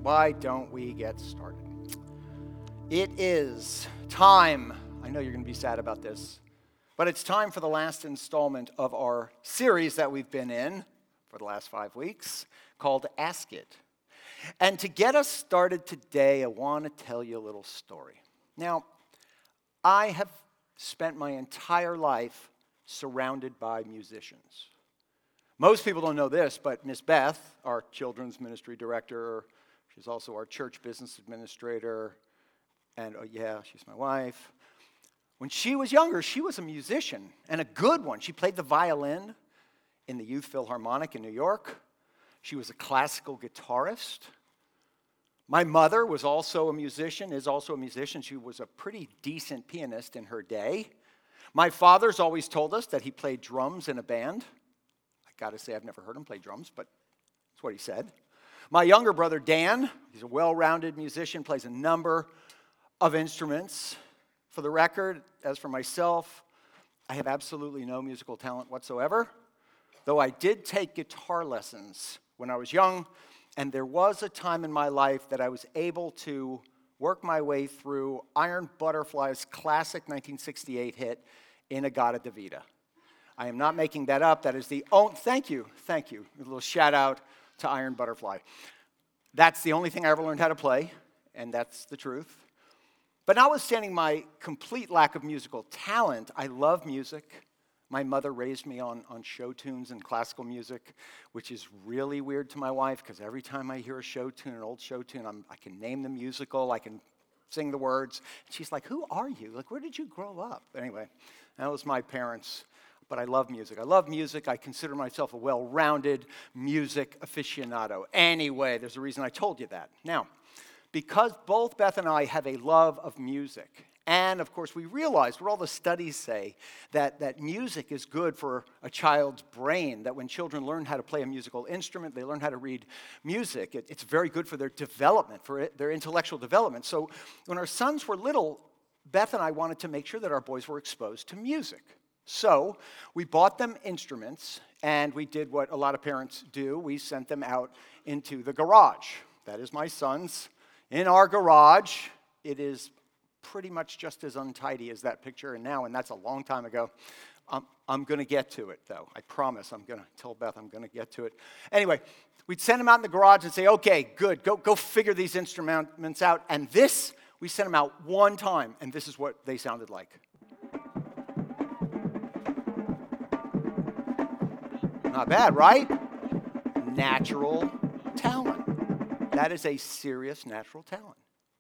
why don't we get started? It is time. I know you're going to be sad about this, but it's time for the last installment of our series that we've been in for the last 5 weeks called Ask It. And to get us started today, I want to tell you a little story. Now, I have spent my entire life surrounded by musicians. Most people don't know this, but Miss Beth, our children's ministry director, she's also our church business administrator, and she's my wife. When she was younger, she was a musician, and a good one. She played the violin in the Youth Philharmonic in New York. She was a classical guitarist. My mother was also a musician, is also a musician. She was a pretty decent pianist in her day. My father's always told us that he played drums in a band. I gotta say, I've never heard him play drums, but that's what he said. My younger brother, Dan, he's a well-rounded musician, plays a number of instruments. For the record, as for myself, I have absolutely no musical talent whatsoever, though I did take guitar lessons when I was young, and there was a time in my life that I was able to work my way through Iron Butterfly's classic 1968 hit, In-A-Gadda-Da-Vida. I am not making that up. That is the only, thank you. A little shout out to Iron Butterfly. That's the only thing I ever learned how to play, and that's the truth. But notwithstanding my complete lack of musical talent, I love music. My mother raised me on show tunes and classical music, which is really weird to my wife, because every time I hear a show tune, an old show tune, I can name the musical, I can sing the words. And she's like, who are you? Like, where did you grow up? Anyway, that was my parents. But I love music. I consider myself a well-rounded music aficionado. Anyway, there's a reason I told you that. Now, because both Beth and I have a love of music, and of course we realize what all the studies say, that music is good for a child's brain, that when children learn how to play a musical instrument, they learn how to read music. It's very good for their development, for their intellectual development. So when our sons were little, Beth and I wanted to make sure that our boys were exposed to music. So we bought them instruments, and we did what a lot of parents do. We sent them out into the garage. That is my son's. In our garage, it is pretty much just as untidy as that picture and that's a long time ago. I'm going to get to it, though. I promise I'm going to tell Beth I'm going to get to it. Anyway, we'd send them out in the garage and say, okay, good, go figure these instruments out. And we sent them out one time, and this is what they sounded like. Not bad, right? Natural talent. That is a serious natural talent.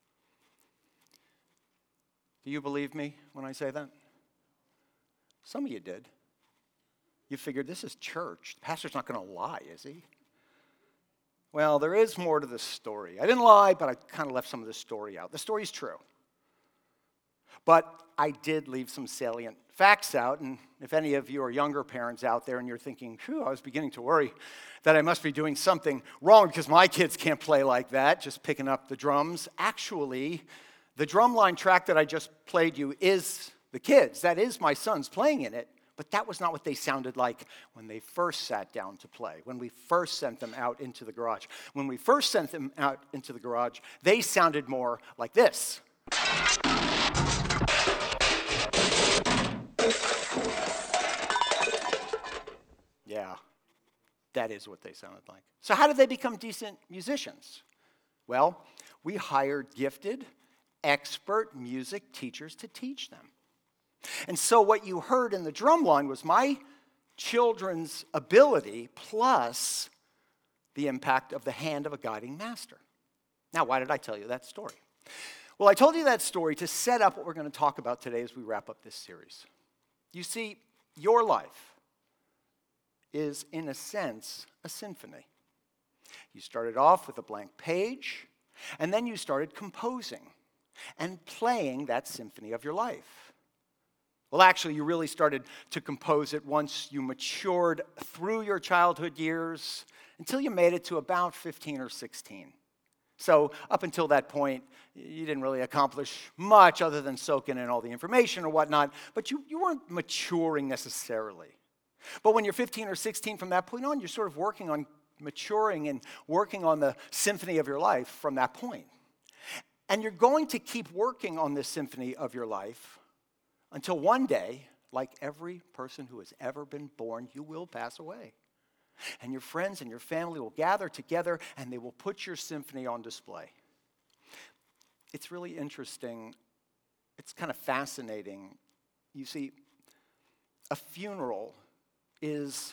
Do you believe me when I say that? Some of you did. You figured this is church. The pastor's not going to lie, is he? Well, there is more to the story. I didn't lie, but I kind of left some of the story out. The story's true. But I did leave some salient facts out, and if any of you are younger parents out there and you're thinking, I was beginning to worry that I must be doing something wrong because my kids can't play like that, just picking up the drums. Actually, the drumline track that I just played you is the kids. That is my sons playing in it, but that was not what they sounded like when they first sat down to play, when we first sent them out into the garage. When we first sent them out into the garage, they sounded more like this. Yeah, that is what they sounded like. So how did they become decent musicians? Well, we hired gifted, expert music teachers to teach them. And so what you heard in the drum line was my children's ability plus the impact of the hand of a guiding master. Now, why did I tell you that story? Well, I told you that story to set up what we're going to talk about today as we wrap up this series. You see, your life is, in a sense, a symphony. You started off with a blank page, and then you started composing and playing that symphony of your life. Well, actually, you really started to compose it once you matured through your childhood years until you made it to about 15 or 16. So up until that point, you didn't really accomplish much other than soaking in all the information or whatnot, but you weren't maturing necessarily. But when you're 15 or 16, from that point on, you're sort of working on maturing and working on the symphony of your life from that point. And you're going to keep working on this symphony of your life until one day, like every person who has ever been born, you will pass away. And your friends and your family will gather together and they will put your symphony on display. It's really interesting. It's kind of fascinating. You see, a funeral is,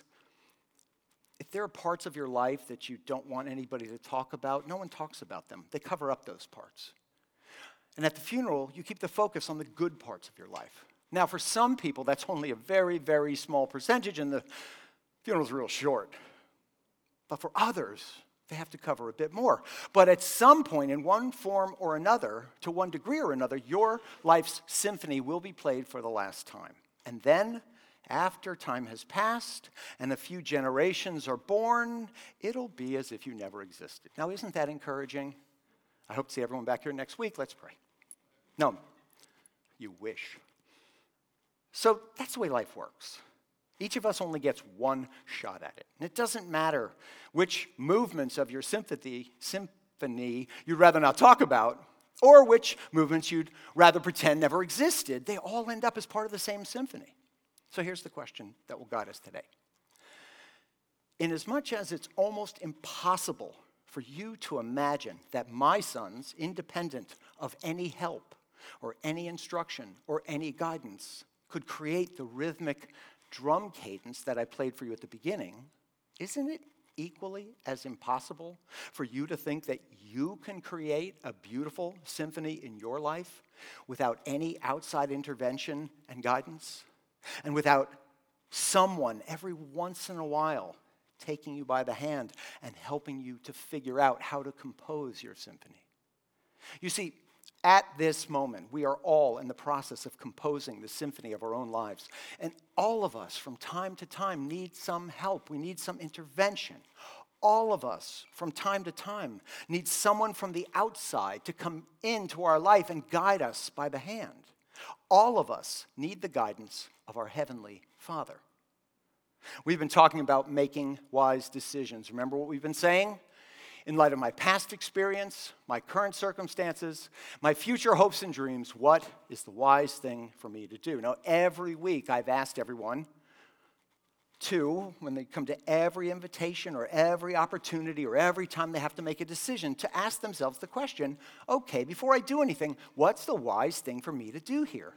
if there are parts of your life that you don't want anybody to talk about, no one talks about them. They cover up those parts. And at the funeral, you keep the focus on the good parts of your life. Now, for some people, that's only a very, very small percentage, and the funeral's real short. But for others, they have to cover a bit more. But at some point, in one form or another, to one degree or another, your life's symphony will be played for the last time. And then, after time has passed and a few generations are born, it'll be as if you never existed. Now, isn't that encouraging? I hope to see everyone back here next week. Let's pray. No, you wish. So that's the way life works. Each of us only gets one shot at it. And it doesn't matter which movements of your symphony you'd rather not talk about, or which movements you'd rather pretend never existed. They all end up as part of the same symphony. So here's the question that will guide us today. Inasmuch as it's almost impossible for you to imagine that my sons, independent of any help or any instruction or any guidance, could create the rhythmic drum cadence that I played for you at the beginning, isn't it equally as impossible for you to think that you can create a beautiful symphony in your life without any outside intervention and guidance, and without someone every once in a while taking you by the hand and helping you to figure out how to compose your symphony? You see, at this moment, we are all in the process of composing the symphony of our own lives. And all of us, from time to time, need some help. We need some intervention. All of us, from time to time, need someone from the outside to come into our life and guide us by the hand. All of us need the guidance of our Heavenly Father. We've been talking about making wise decisions. Remember what we've been saying? In light of my past experience, my current circumstances, my future hopes and dreams, what is the wise thing for me to do? Now, every week I've asked everyone to, when they come to every invitation or every opportunity or every time they have to make a decision, to ask themselves the question, okay, before I do anything, what's the wise thing for me to do here?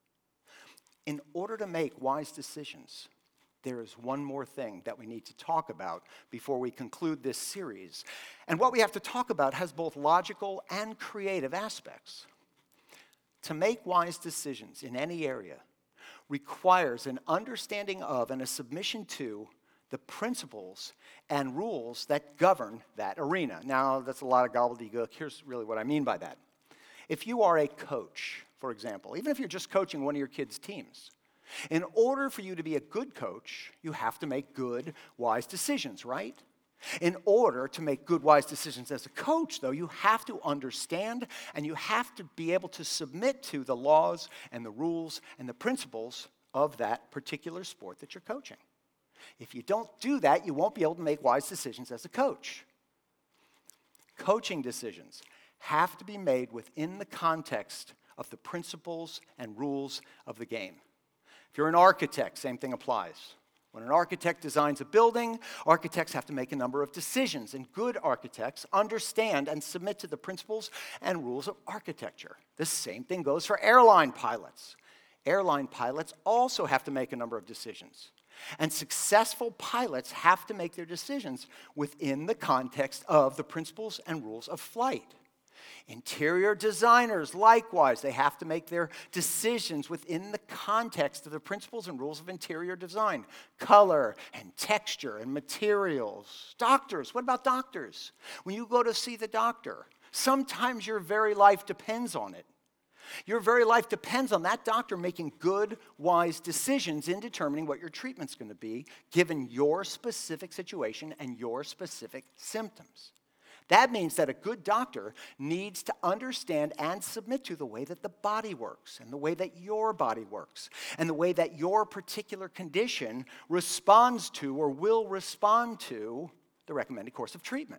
In order to make wise decisions, there is one more thing that we need to talk about before we conclude this series. And what we have to talk about has both logical and creative aspects. To make wise decisions in any area requires an understanding of and a submission to the principles and rules that govern that arena. Now, that's a lot of gobbledygook. Here's really what I mean by that. If you are a coach, for example, even if you're just coaching one of your kids' teams, in order for you to be a good coach, you have to make good, wise decisions, right? In order to make good, wise decisions as a coach, though, you have to understand and you have to be able to submit to the laws and the rules and the principles of that particular sport that you're coaching. If you don't do that, you won't be able to make wise decisions as a coach. Coaching decisions have to be made within the context of the principles and rules of the game. If you're an architect, same thing applies. When an architect designs a building, architects have to make a number of decisions, and good architects understand and submit to the principles and rules of architecture. The same thing goes for airline pilots. Airline pilots also have to make a number of decisions, and successful pilots have to make their decisions within the context of the principles and rules of flight. Interior designers, likewise, they have to make their decisions within the context of the principles and rules of interior design. Color and texture and materials. Doctors, what about doctors? When you go to see the doctor, sometimes your very life depends on it. Your very life depends on that doctor making good, wise decisions in determining what your treatment's going to be, given your specific situation and your specific symptoms. That means that a good doctor needs to understand and submit to the way that the body works and the way that your body works and the way that your particular condition responds to or will respond to the recommended course of treatment.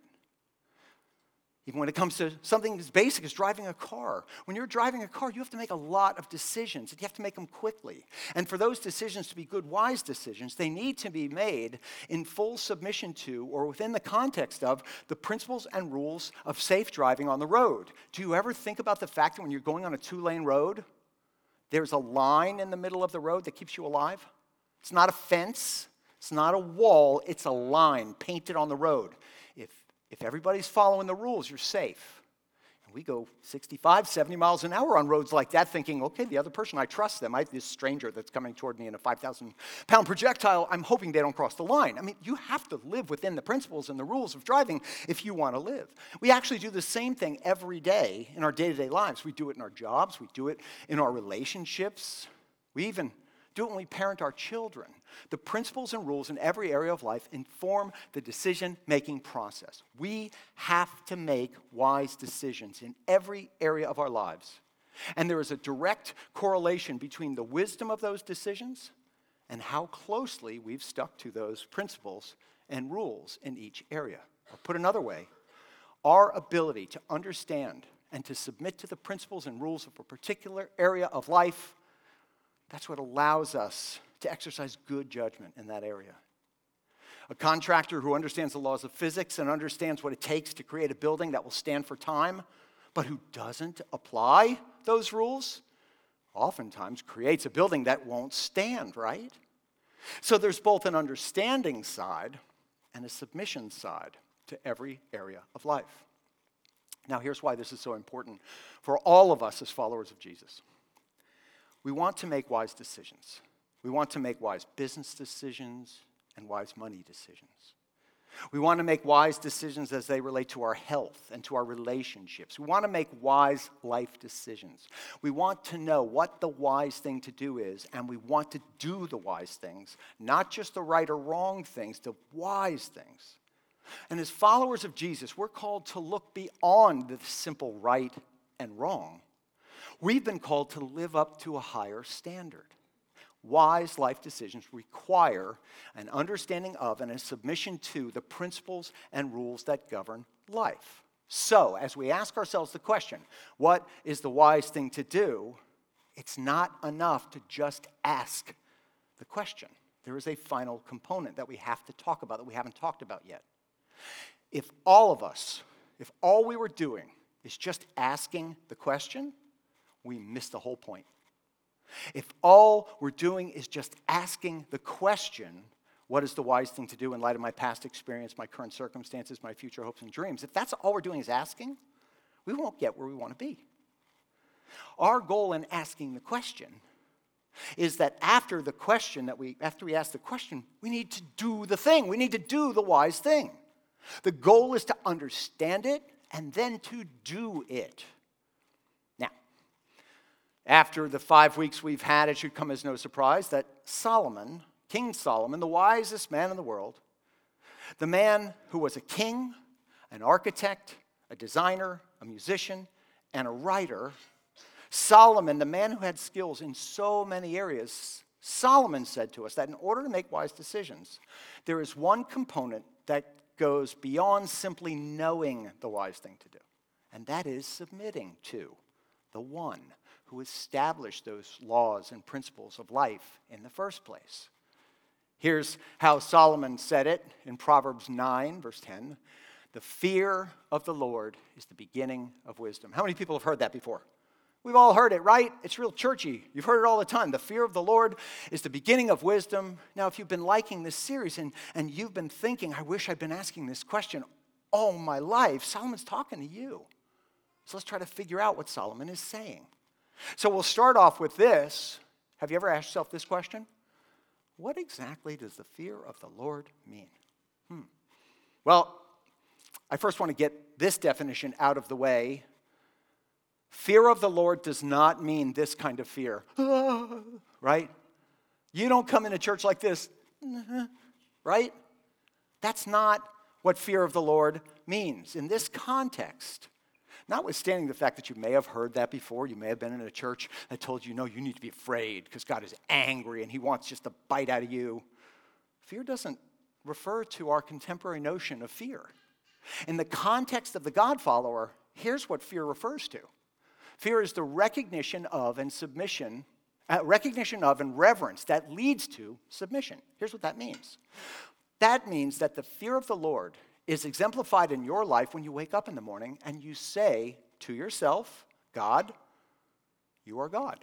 Even when it comes to something as basic as driving a car. When you're driving a car, you have to make a lot of decisions, and you have to make them quickly. And for those decisions to be good, wise decisions, they need to be made in full submission to or within the context of the principles and rules of safe driving on the road. Do you ever think about the fact that when you're going on a 2-lane road, there's a line in the middle of the road that keeps you alive? It's not a fence. It's not a wall. It's a line painted on the road. If everybody's following the rules, you're safe. And we go 65, 70 miles an hour on roads like that thinking, okay, the other person, I trust them. This stranger that's coming toward me in a 5,000-pound projectile, I'm hoping they don't cross the line. I mean, you have to live within the principles and the rules of driving if you want to live. We actually do the same thing every day in our day-to-day lives. We do it in our jobs. We do it in our relationships. We even do it when we parent our children. The principles and rules in every area of life inform the decision-making process. We have to make wise decisions in every area of our lives. And there is a direct correlation between the wisdom of those decisions and how closely we've stuck to those principles and rules in each area. Or put another way, our ability to understand and to submit to the principles and rules of a particular area of life, that's what allows us to exercise good judgment in that area. A contractor who understands the laws of physics and understands what it takes to create a building that will stand for time, but who doesn't apply those rules, oftentimes creates a building that won't stand, right? So there's both an understanding side and a submission side to every area of life. Now, here's why this is so important for all of us as followers of Jesus. We want to make wise decisions. We want to make wise business decisions and wise money decisions. We want to make wise decisions as they relate to our health and to our relationships. We want to make wise life decisions. We want to know what the wise thing to do is, and we want to do the wise things, not just the right or wrong things, the wise things. And as followers of Jesus, we're called to look beyond the simple right and wrong. We've been called to live up to a higher standard. Wise life decisions require an understanding of and a submission to the principles and rules that govern life. So, as we ask ourselves the question, what is the wise thing to do? It's not enough to just ask the question. There is a final component that we have to talk about that we haven't talked about yet. If all we were doing is just asking the question, we miss the whole point. If all we're doing is just asking the question, what is the wise thing to do in light of my past experience, my current circumstances, my future hopes and dreams, if that's all we're doing is asking, we won't get where we want to be. Our goal in asking the question is that after we ask the question, we need to do the thing. We need to do the wise thing. The goal is to understand it and then to do it. Now, after the 5 weeks we've had, it should come as no surprise that Solomon, King Solomon, the wisest man in the world, the man who was a king, an architect, a designer, a musician, and a writer, Solomon, the man who had skills in so many areas, Solomon said to us that in order to make wise decisions, there is one component that goes beyond simply knowing the wise thing to do, and that is submitting to the one who established those laws and principles of life in the first place. Here's how Solomon said it in Proverbs 9, verse 10. The fear of the Lord is the beginning of wisdom. How many people have heard that before? We've all heard it, right? It's real churchy. You've heard it all the time. The fear of the Lord is the beginning of wisdom. Now, if you've been liking this series and you've been thinking, I wish I'd been asking this question all my life, Solomon's talking to you. So let's try to figure out what Solomon is saying. So we'll start off with this. Have you ever asked yourself this question? What exactly does the fear of the Lord mean? Well, I first want to get this definition out of the way. Fear of the Lord does not mean this kind of fear, right? You don't come into church like this, right? That's not what fear of the Lord means in this context. Notwithstanding the fact that you may have heard that before, you may have been in a church that told you, no, you need to be afraid because God is angry and he wants just a bite out of you. Fear doesn't refer to our contemporary notion of fear. In the context of the God follower, here's what fear refers to. Fear is the recognition of and reverence that leads to submission. Here's what that means. That means that the fear of the Lord is exemplified in your life when you wake up in the morning and you say to yourself, God, you are God.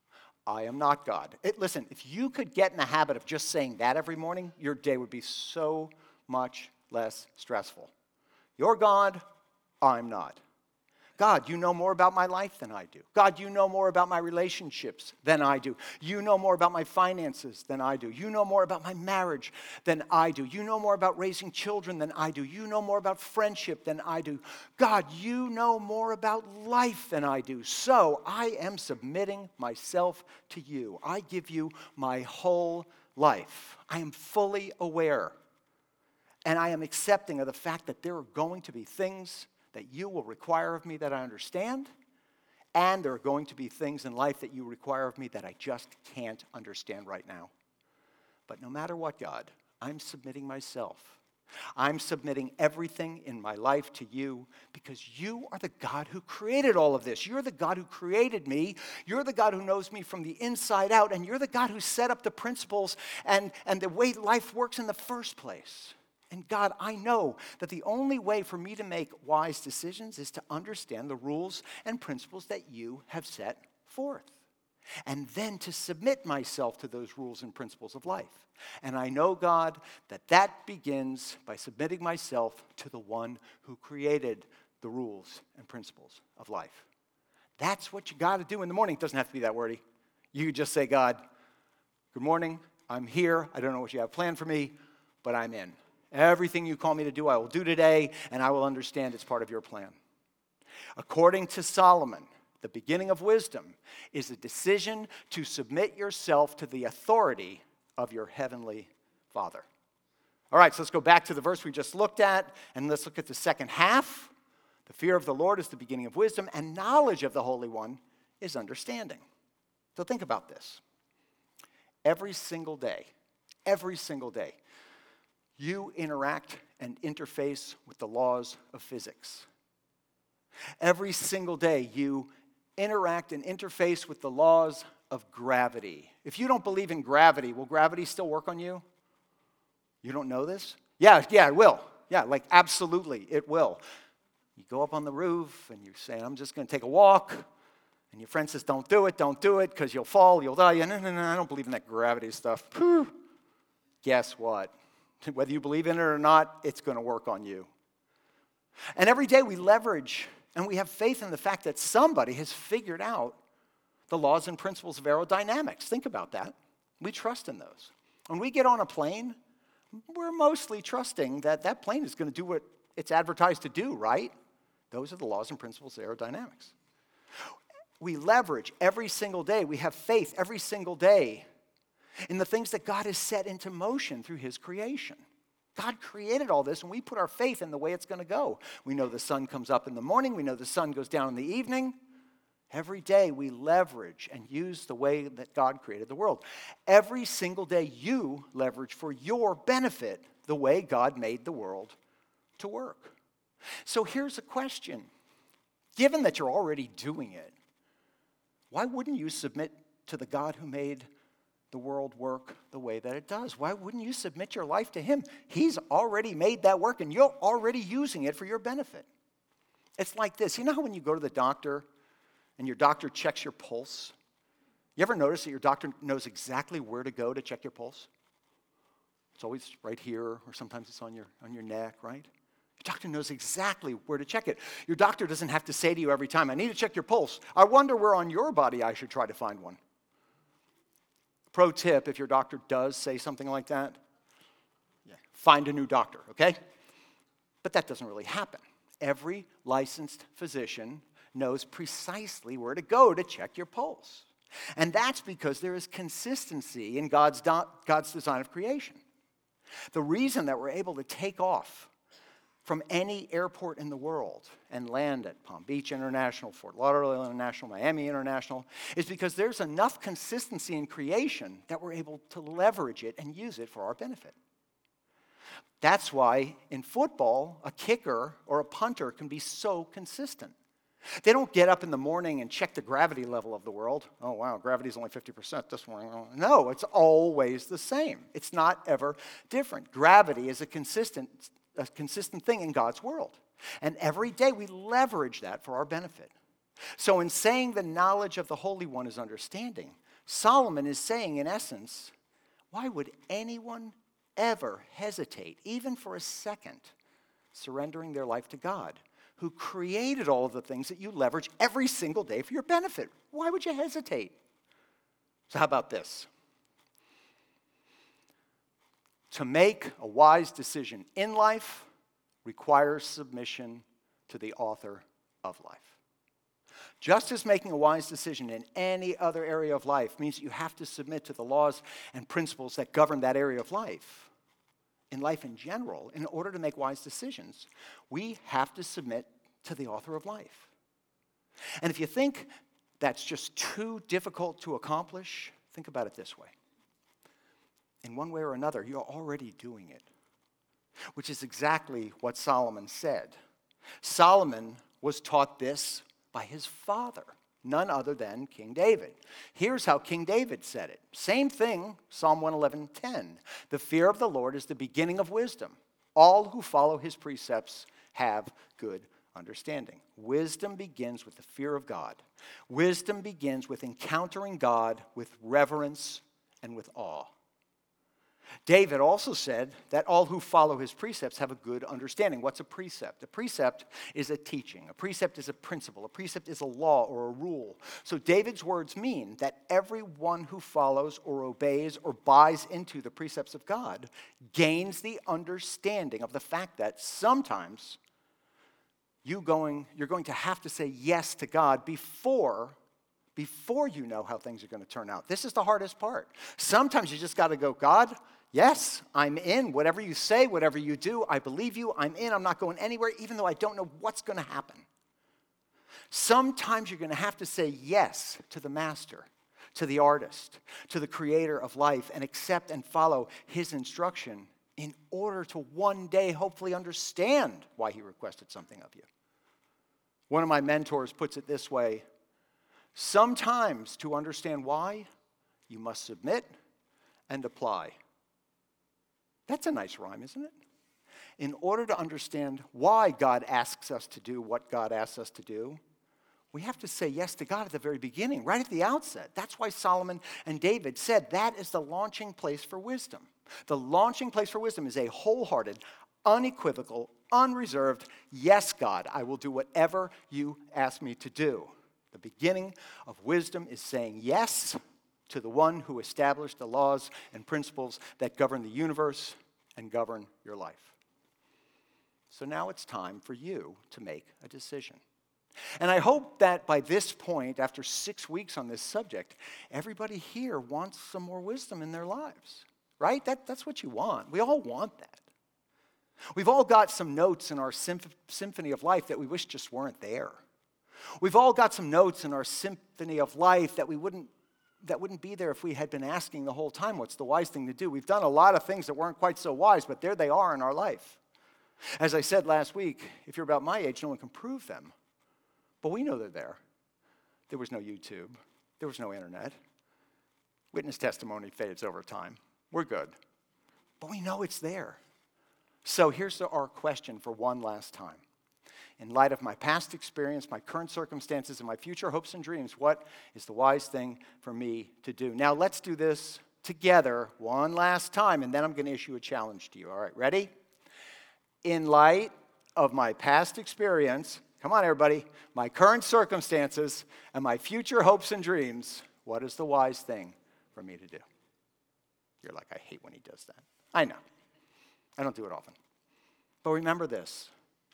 I am not God. Listen, if you could get in the habit of just saying that every morning, your day would be so much less stressful. You're God, I'm not. God, you know more about my life than I do. God, you know more about my relationships than I do. You know more about my finances than I do. You know more about my marriage than I do. You know more about raising children than I do. You know more about friendship than I do. God, you know more about life than I do. So I am submitting myself to you. I give you my whole life. I am fully aware, and I am accepting of the fact that there are going to be things that you will require of me that I understand, and there are going to be things in life that you require of me that I just can't understand right now. But no matter what, God, I'm submitting myself. I'm submitting everything in my life to you because you are the God who created all of this. You're the God who created me. You're the God who knows me from the inside out, and you're the God who set up the principles and the way life works in the first place. And God, I know that the only way for me to make wise decisions is to understand the rules and principles that you have set forth. And then to submit myself to those rules and principles of life. And I know, God, that begins by submitting myself to the one who created the rules and principles of life. That's what you got to do in the morning. It doesn't have to be that wordy. You could just say, God, good morning, I'm here. I don't know what you have planned for me, but I'm in. Everything you call me to do, I will do today, and I will understand it's part of your plan. According to Solomon, the beginning of wisdom is a decision to submit yourself to the authority of your heavenly Father. All right, so let's go back to the verse we just looked at, and let's look at the second half. The fear of the Lord is the beginning of wisdom, and knowledge of the Holy One is understanding. So think about this. Every single day, you interact and interface with the laws of physics. Every single day, you interact and interface with the laws of gravity. If you don't believe in gravity, will gravity still work on you? You don't know this? Yeah, it will. Yeah, like absolutely, it will. You go up on the roof and you say, I'm just going to take a walk. And your friend says, don't do it, because you'll fall, you'll die. No, I don't believe in that gravity stuff. Phew. Guess what? Whether you believe in it or not, it's going to work on you. And every day we leverage and we have faith in the fact that somebody has figured out the laws and principles of aerodynamics. Think about that. We trust in those. When we get on a plane, we're mostly trusting that that plane is going to do what it's advertised to do, right? Those are the laws and principles of aerodynamics. We leverage every single day. We have faith every single day in the things that God has set into motion through his creation. God created all this, and we put our faith in the way it's going to go. We know the sun comes up in the morning. We know the sun goes down in the evening. Every day we leverage and use the way that God created the world. Every single day you leverage for your benefit the way God made the world to work. So here's a question. Given that you're already doing it, why wouldn't you submit to the God who made the world work the way that it does? Why wouldn't you submit your life to him? He's already made that work, and you're already using it for your benefit. It's like this. You know how when you go to the doctor and your doctor checks your pulse? You ever notice that your doctor knows exactly where to go to check your pulse? It's always right here, or sometimes it's on your neck, right? Your doctor knows exactly where to check it. Your doctor doesn't have to say to you every time, I need to check your pulse. I wonder where on your body I should try to find one. Pro tip, if your doctor does say something like that, find a new doctor, okay? But that doesn't really happen. Every licensed physician knows precisely where to go to check your pulse. And that's because there is consistency in God's design of creation. The reason that we're able to take off from any airport in the world and land at Palm Beach International, Fort Lauderdale International, Miami International, is because there's enough consistency in creation that we're able to leverage it and use it for our benefit. That's why in football, a kicker or a punter can be so consistent. They don't get up in the morning and check the gravity level of the world. Oh, wow, gravity's only 50% this morning. No, it's always the same. It's not ever different. Gravity is a consistent thing in God's world. And every day we leverage that for our benefit. So in saying the knowledge of the Holy One is understanding, Solomon is saying, in essence, why would anyone ever hesitate, even for a second, surrendering their life to God, who created all of the things that you leverage every single day for your benefit? Why would you hesitate? So how about this? To make a wise decision in life requires submission to the author of life. Just as making a wise decision in any other area of life means that you have to submit to the laws and principles that govern that area of life, in life in general, in order to make wise decisions, we have to submit to the author of life. And if you think that's just too difficult to accomplish, think about it this way. In one way or another, you're already doing it, which is exactly what Solomon said. Solomon was taught this by his father, none other than King David. Here's how King David said it. Same thing, Psalm 111:10. The fear of the Lord is the beginning of wisdom. All who follow his precepts have good understanding. Wisdom begins with the fear of God. Wisdom begins with encountering God with reverence and with awe. David also said that all who follow his precepts have a good understanding. What's a precept? A precept is a teaching. A precept is a principle. A precept is a law or a rule. So David's words mean that everyone who follows or obeys or buys into the precepts of God gains the understanding of the fact that sometimes you're going to have to say yes to God before you know how things are going to turn out. This is the hardest part. Sometimes you just got to go, God, yes, I'm in. Whatever you say, whatever you do, I believe you. I'm in. I'm not going anywhere, even though I don't know what's going to happen. Sometimes you're going to have to say yes to the master, to the artist, to the creator of life, and accept and follow his instruction in order to one day hopefully understand why he requested something of you. One of my mentors puts it this way: sometimes to understand why, you must submit and apply. That's a nice rhyme, isn't it? In order to understand why God asks us to do what God asks us to do, we have to say yes to God at the very beginning, right at the outset. That's why Solomon and David said that is the launching place for wisdom. The launching place for wisdom is a wholehearted, unequivocal, unreserved, yes, God, I will do whatever you ask me to do. The beginning of wisdom is saying yes to the one who established the laws and principles that govern the universe and govern your life. So now it's time for you to make a decision. And I hope that by this point, after 6 weeks on this subject, everybody here wants some more wisdom in their lives, right? That's what you want. We all want that. We've all got some notes in our symphony of life that we wish just weren't there. We've all got some notes in our symphony of life that wouldn't be there if we had been asking the whole time, what's the wise thing to do? We've done a lot of things that weren't quite so wise, but there they are in our life. As I said last week, if you're about my age, no one can prove them. But we know they're there. There was no YouTube. There was no internet. Witness testimony fades over time. We're good. But we know it's there. So here's our question for one last time. In light of my past experience, my current circumstances, and my future hopes and dreams, what is the wise thing for me to do? Now let's do this together one last time, and then I'm going to issue a challenge to you. All right, ready? In light of my past experience, come on everybody, my current circumstances, and my future hopes and dreams, what is the wise thing for me to do? You're like, I hate when he does that. I know. I don't do it often. But remember this.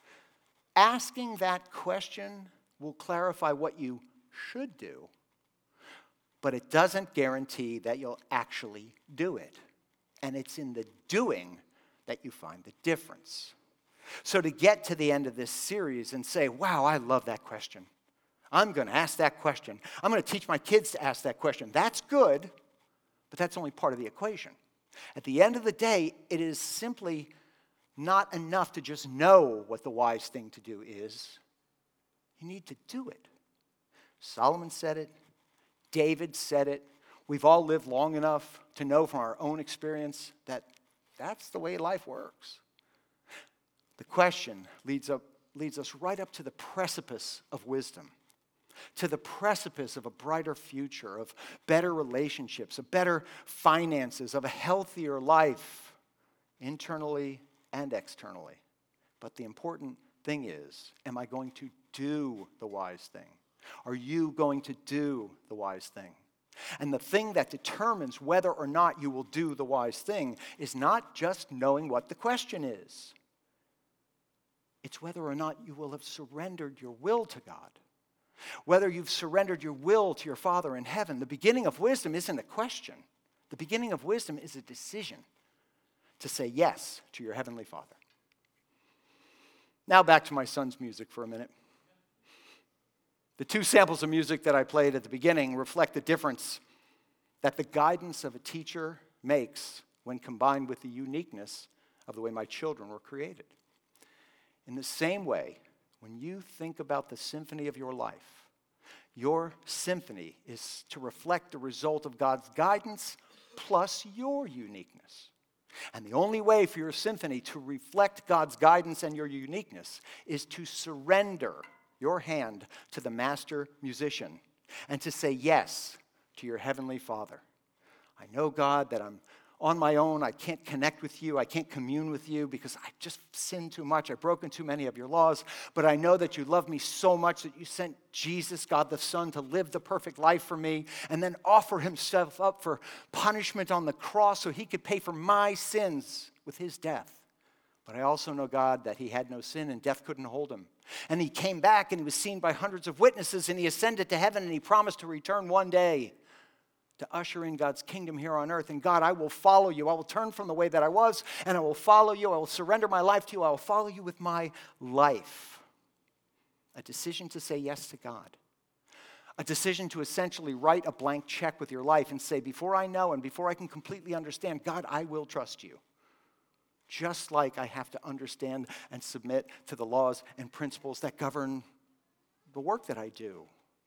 Asking that question will clarify what you should do, but it doesn't guarantee that you'll actually do it. And it's in the doing that you find the difference. So to get to the end of this series and say, wow, I love that question. I'm going to ask that question. I'm going to teach my kids to ask that question. That's good, but that's only part of the equation. At the end of the day, it is simply not enough to just know what the wise thing to do is. You need to do it. Solomon said it. David said it. We've all lived long enough to know from our own experience that that's the way life works. The question leads us right up to the precipice of wisdom, to the precipice of a brighter future, of better relationships, of better finances, of a healthier life, internally and externally. But the important thing is, am I going to do the wise thing? Are you going to do the wise thing? And the thing that determines whether or not you will do the wise thing is not just knowing what the question is. It's whether or not you will have surrendered your will to God. Whether you've surrendered your will to your Father in heaven. The beginning of wisdom isn't a question. The beginning of wisdom is a decision to say yes to your Heavenly Father. Now back to my son's music for a minute. The two samples of music that I played at the beginning reflect the difference that the guidance of a teacher makes when combined with the uniqueness of the way my children were created. In the same way, when you think about the symphony of your life, your symphony is to reflect the result of God's guidance plus your uniqueness. And the only way for your symphony to reflect God's guidance and your uniqueness is to surrender your hand to the master musician and to say yes to your Heavenly Father. I know, God, that I'm on my own. I can't connect with you. I can't commune with you because I've just sinned too much. I've broken too many of your laws. But I know that you love me so much that you sent Jesus, God the Son, to live the perfect life for me and then offer himself up for punishment on the cross so he could pay for my sins with his death. But I also know, God, that he had no sin and death couldn't hold him. And he came back and he was seen by hundreds of witnesses and he ascended to heaven and he promised to return one day to usher in God's kingdom here on earth. And God, I will follow you. I will turn from the way that I was and I will follow you. I will surrender my life to you. I will follow you with my life. A decision to say yes to God. A decision to essentially write a blank check with your life and say, before I know and before I can completely understand, God, I will trust you. Just like I have to understand and submit to the laws and principles that govern the work that I do,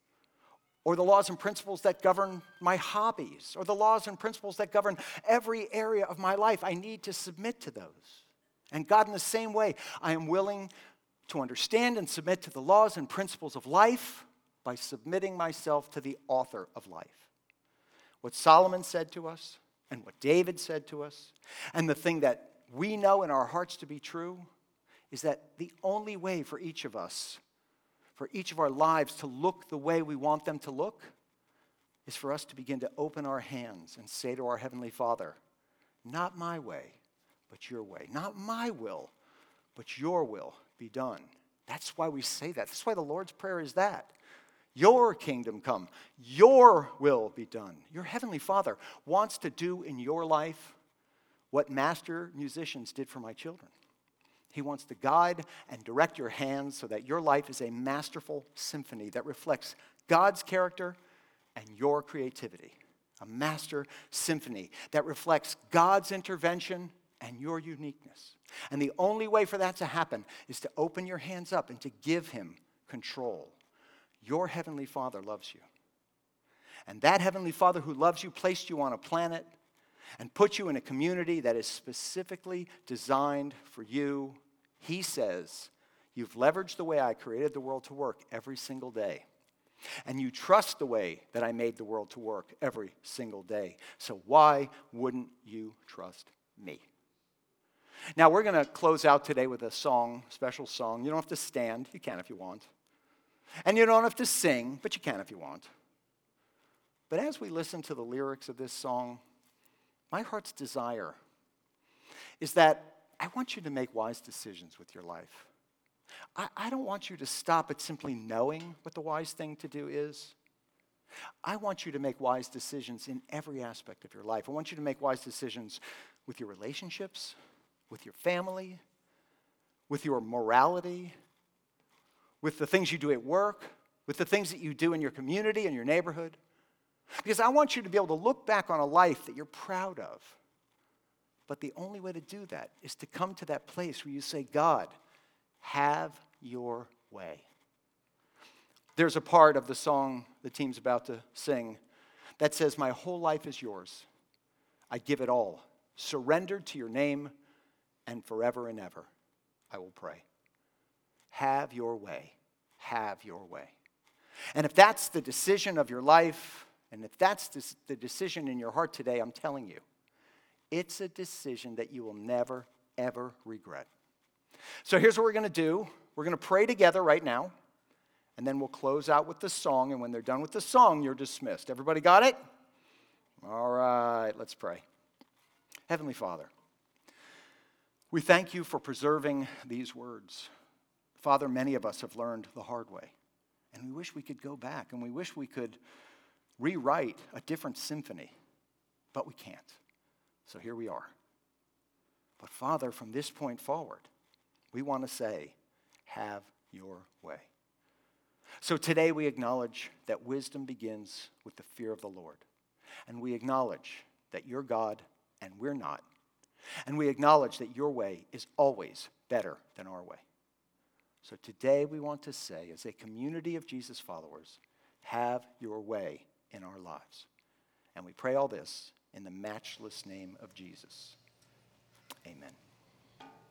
or the laws and principles that govern my hobbies, or the laws and principles that govern every area of my life. I need to submit to those. And God, in the same way, I am willing to understand and submit to the laws and principles of life by submitting myself to the author of life. What Solomon said to us, and what David said to us, and the thing that we know in our hearts to be true is that the only way for each of us, for each of our lives to look the way we want them to look, is for us to begin to open our hands and say to our Heavenly Father, not my way, but your way. Not my will, but your will be done. That's why we say that. That's why the Lord's Prayer is that. Your kingdom come, your will be done. Your Heavenly Father wants to do in your life what master musicians did for my children. He wants to guide and direct your hands so that your life is a masterful symphony that reflects God's character and your creativity. A master symphony that reflects God's intervention and your uniqueness. And the only way for that to happen is to open your hands up and to give him control. Your Heavenly Father loves you. And that Heavenly Father who loves you placed you on a planet and put you in a community that is specifically designed for you. He says, you've leveraged the way I created the world to work every single day. And you trust the way that I made the world to work every single day. So why wouldn't you trust me? Now we're going to close out today with a song, special song. You don't have to stand. You can if you want. And you don't have to sing, but you can if you want. But as we listen to the lyrics of this song, my heart's desire is that I want you to make wise decisions with your life. I don't want you to stop at simply knowing what the wise thing to do is. I want you to make wise decisions in every aspect of your life. I want you to make wise decisions with your relationships, with your family, with your morality, with the things you do at work, with the things that you do in your community and your neighborhood. Because I want you to be able to look back on a life that you're proud of, But the only way to do that is to come to that place where you say, God, have your way. There's a part of the song the team's about to sing that says, my whole life is yours. I give it all, surrendered to your name, and forever and ever I will pray. Have your way. Have your way. And if that's the decision of your life, and if that's the decision in your heart today, I'm telling you, it's a decision that you will never, ever regret. So here's what we're going to do. We're going to pray together right now, and then we'll close out with the song, and when they're done with the song, you're dismissed. Everybody got it? All right, let's pray. Heavenly Father, we thank you for preserving these words. Father, many of us have learned the hard way, and we wish we could go back, and we wish we could rewrite a different symphony, but we can't. So here we are. But Father, from this point forward, we want to say, have your way. So today we acknowledge that wisdom begins with the fear of the Lord. And we acknowledge that you're God and we're not. And we acknowledge that your way is always better than our way. So today we want to say, as a community of Jesus followers, have your way in our lives. And we pray all this in the matchless name of Jesus. Amen.